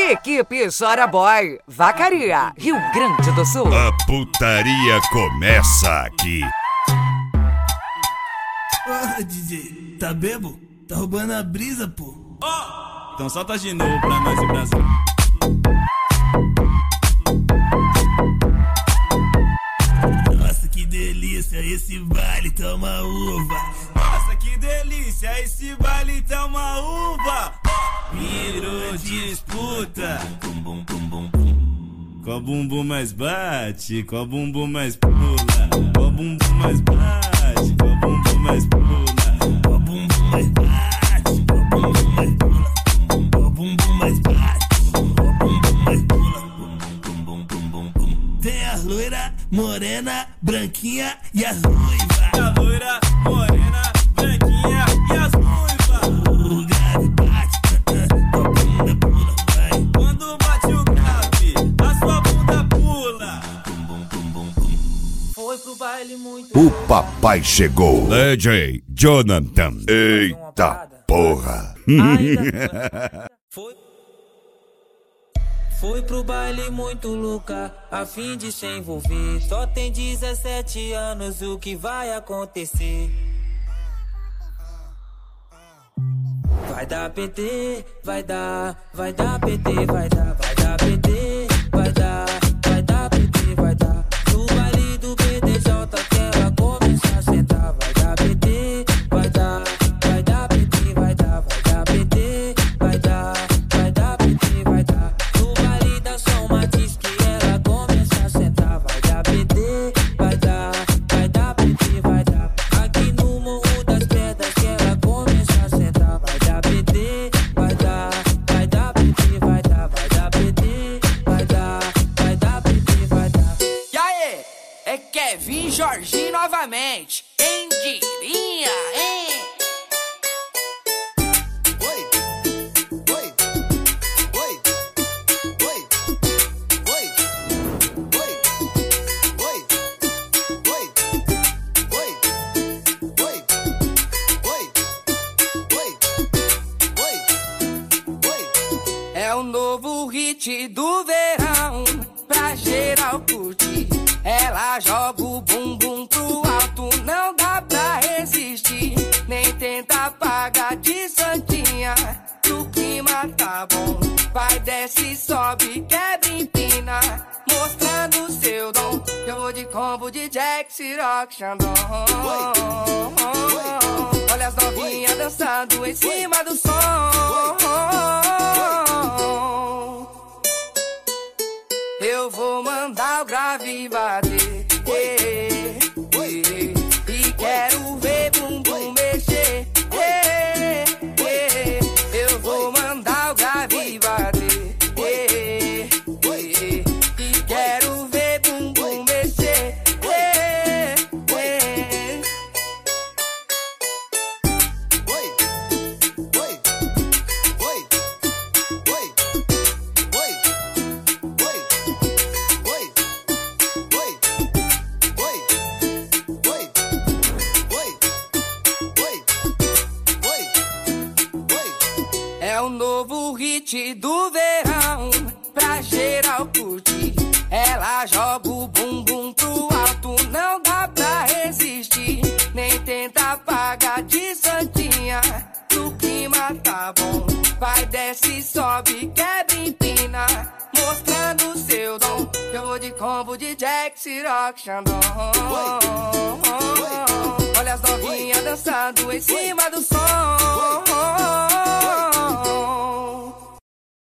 Equipe Chora Boy, Vacaria, Rio Grande do Sul. A putaria começa aqui. Porra, DJ, tá bebo? Tá roubando a brisa, pô. Então solta de novo pra nós, Brasil. Nossa, que delícia, esse baile tá uma uva. Nossa, que delícia, esse baile tá uma uva. Virou disputa. Qual bumbum mais bate, qual bumbum mais pula. Qual bumbum mais bate, qual bumbum mais pula. Qual bumbum mais bate, qual bumbum mais pula. Qual bumbum mais bate, qual bumbum mais pula. Tem a loira, morena, branquinha e as ruivas. A loira, morena, branquinha e as ruivas. O grave bate, tua bunda pula, vai. Quando bate o grave, a sua bunda pula. Foi pro baile muito. O papai chegou. DJ Jonathan. Eita porra. Foi pro baile muito louca, a fim de se envolver. Só tem 17 anos, o que vai acontecer? Vai dar PT, vai dar PT, vai dar PT, vai dar PT, vai dar. No baile do BDJ que ela começa a sentar. Vai dar PT, vai dar PT, vai dar PT, vai dar PT, vai dar. No baile da São Matiz que ela começa a sentar. Vai dar PT, vai dar PT, vai dar. Aqui no Morro das Pedras que ela começa a sentar. Vai dar PT, vai dar PT, vai dar PT, vai dar PT, vai dar. E aí, é Kevin Jorginho novamente. Quem diria, hein? É o novo hit do verão, pra geral curtir. Ela joga o bumbum pro alto, não dá pra resistir. Nem tenta apagar de santinha, o clima tá bom. Vai, desce, sobe, quebra, empina, mostrando seu dom. Eu vou de combo de Jack, Ciroc, Xandão. Olha as novinhas dançando em cima do som. Eu vou mandar o grave bater, e quero ver bumbum mexer, eu vou mandar o grave bater, e quero ver bumbum mexer, É o novo hit do verão, pra geral curtir. Ela joga o bumbum pro alto, não dá pra resistir. Nem tenta apagar de santinha, o clima tá bom. Vai, desce, sobe, quebra, empina, mostrando seu dom. Eu vou de combo de Jack, Ciroc, Xandão. Olha as novinhas dançando em cima do som.